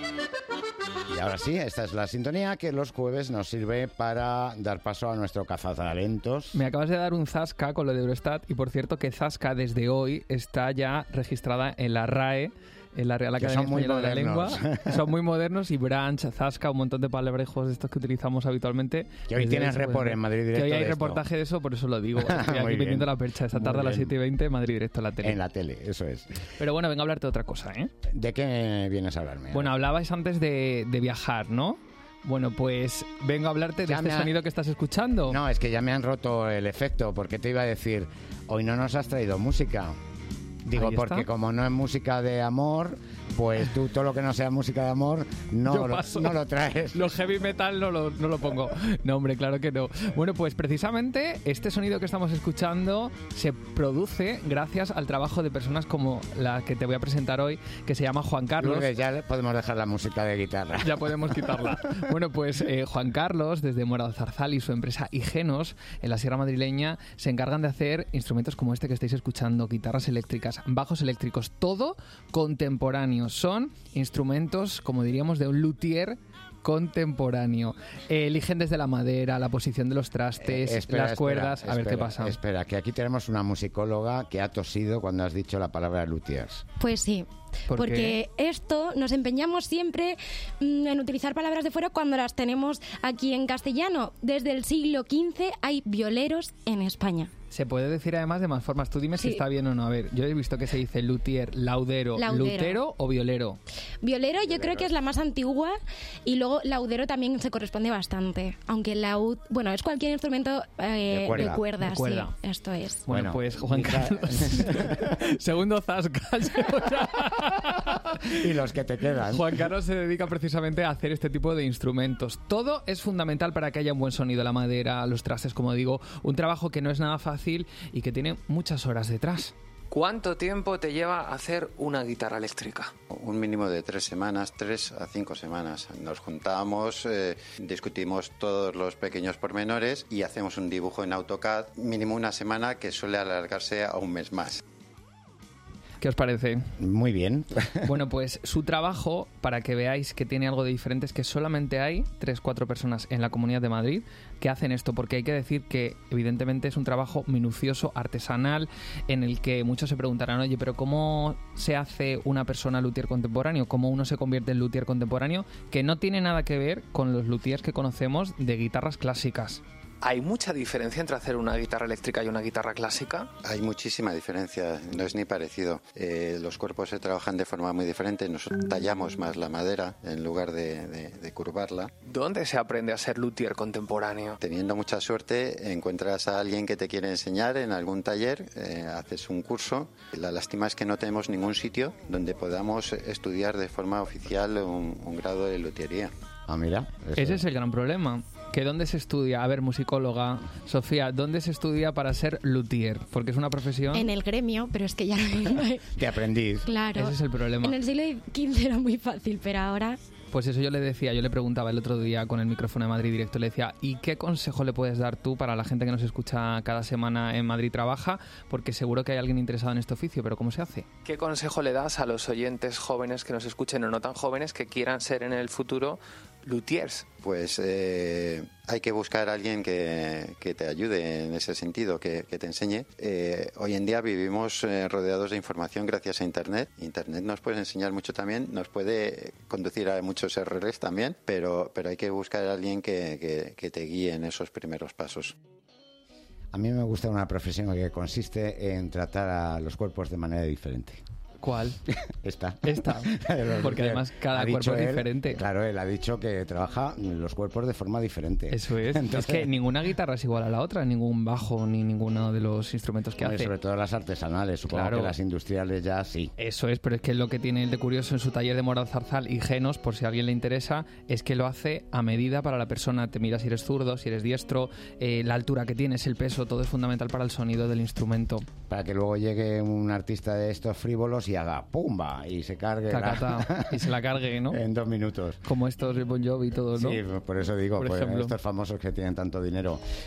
Y ahora sí, esta es la sintonía que los jueves nos sirve para dar paso a nuestro cazatalentos. Me acabas de dar un zasca con lo de Eurostat y por cierto que zasca desde hoy está ya registrada en la RAE, en la Real Academia Española de la Lengua. Son muy modernos y branch, zasca, un montón de palabrejos de estos que utilizamos habitualmente. Que hoy tienes report en Madrid Directo. Que hoy hay de reportaje de eso, por eso lo digo. Estoy aquí vendiendo la percha. Esta tarde a las 7:20, Madrid Directo en la tele. En la tele, eso es. Pero bueno, vengo a hablarte de otra cosa, ¿eh? ¿De qué vienes a hablarme? Bueno, hablabais antes de viajar, ¿no? Bueno, pues vengo a hablarte de este sonido que estás escuchando. No, es que ya me han roto el efecto, porque te iba a decir, hoy no nos has traído música. Digo, porque como no es música de amor, pues tú todo lo que no sea música de amor no lo traes. Lo heavy metal no lo pongo. No, hombre, claro que no. Bueno, pues precisamente este sonido que estamos escuchando se produce gracias al trabajo de personas como la que te voy a presentar hoy, que se llama Juan Carlos. Lourdes, ya podemos dejar la música de guitarra. Ya podemos quitarla. Bueno, pues Juan Carlos, desde Mora del Zarzal y su empresa Igenos, en la Sierra Madrileña, se encargan de hacer instrumentos como este que estáis escuchando, guitarras eléctricas, bajos eléctricos, todo contemporáneo. Son instrumentos, como diríamos, de un luthier contemporáneo. Eligen desde la madera, la posición de los trastes, las cuerdas. A ver qué pasa. Espera, que aquí tenemos una musicóloga que ha tosido cuando has dicho la palabra luthiers. Pues sí. Porque esto nos empeñamos siempre en utilizar palabras de fuera cuando las tenemos aquí en castellano. Desde el siglo XV hay violeros en España. Se puede decir además de más formas. Tú dime si está bien o no. A ver, yo he visto que se dice luthier, laudero. ¿Lutero o violero? Violero yo creo que es la más antigua y luego laudero también se corresponde bastante. Aunque bueno, es cualquier instrumento de cuerda. Sí, esto es. Bueno, pues Juan Carlos. Segundo zasca. Y los que te quedan. Juan Carlos se dedica precisamente a hacer este tipo de instrumentos. Todo es fundamental para que haya un buen sonido. La madera, los trastes, como digo. Un trabajo que no es nada fácil y que tiene muchas horas detrás. ¿Cuánto tiempo te lleva hacer una guitarra eléctrica? Un mínimo de 3 semanas, 3 a 5 semanas. Nos juntamos, discutimos todos los pequeños pormenores y hacemos un dibujo en AutoCAD, mínimo una semana, que suele alargarse a un mes más. ¿Qué os parece? Muy bien. Bueno, pues su trabajo, para que veáis que tiene algo de diferente, es que solamente hay 3-4 personas en la Comunidad de Madrid que hacen esto, porque hay que decir que evidentemente es un trabajo minucioso, artesanal, en el que muchos se preguntarán, oye, pero ¿cómo se hace una persona luthier contemporáneo? ¿Cómo uno se convierte en luthier contemporáneo? Que no tiene nada que ver con los luthiers que conocemos de guitarras clásicas. ¿Hay mucha diferencia entre hacer una guitarra eléctrica y una guitarra clásica? Hay muchísima diferencia, no es ni parecido. Los cuerpos se trabajan de forma muy diferente. Nosotros tallamos más la madera en lugar de curvarla. ¿Dónde se aprende a ser luthier contemporáneo? Teniendo mucha suerte, encuentras a alguien que te quiere enseñar en algún taller, haces un curso. La lástima es que no tenemos ningún sitio donde podamos estudiar de forma oficial un grado de luthiería. Ah, mira. Ese es el gran problema. ¿Que dónde se estudia? A ver, musicóloga, Sofía, ¿dónde se estudia para ser luthier? Porque es una profesión... En el gremio, pero es que ya no hay... De aprendiz. Claro. Ese es el problema. En el siglo XV era muy fácil, pero ahora... Pues eso yo le preguntaba el otro día con el micrófono de Madrid Directo, le decía, ¿y qué consejo le puedes dar tú para la gente que nos escucha cada semana en Madrid Trabaja? Porque seguro que hay alguien interesado en este oficio, pero ¿cómo se hace? ¿Qué consejo le das a los oyentes jóvenes que nos escuchen o no tan jóvenes que quieran ser en el futuro luthiers? Pues hay que buscar a alguien que te ayude en ese sentido, que te enseñe. Hoy en día vivimos rodeados de información gracias a Internet. Internet nos puede enseñar mucho también, nos puede conducir a muchos errores también, pero hay que buscar a alguien que te guíe en esos primeros pasos. A mí me gusta una profesión que consiste en tratar a los cuerpos de manera diferente. ¿Cuál? Esta. Porque además cada cuerpo es diferente. Claro, él ha dicho que trabaja los cuerpos de forma diferente. Eso es. Entonces, es que ninguna guitarra es igual a la otra, ningún bajo ni ninguno de los instrumentos que hace. Sobre todo las artesanales, supongo que las industriales ya sí. Eso es, pero es que lo que tiene el de curioso en su taller de Mora del Zarzal y Igenos, por si a alguien le interesa, es que lo hace a medida para la persona. Te mira si eres zurdo, si eres diestro, la altura que tienes, el peso, todo es fundamental para el sonido del instrumento. Para que luego llegue un artista de estos frívolos y haga ¡pumba! Y se cargue y se la cargue, ¿no? En 2 minutos. Como estos de Bon Jovi y todos, ¿no? Sí, por eso digo, por ejemplo. Estos famosos que tienen tanto dinero.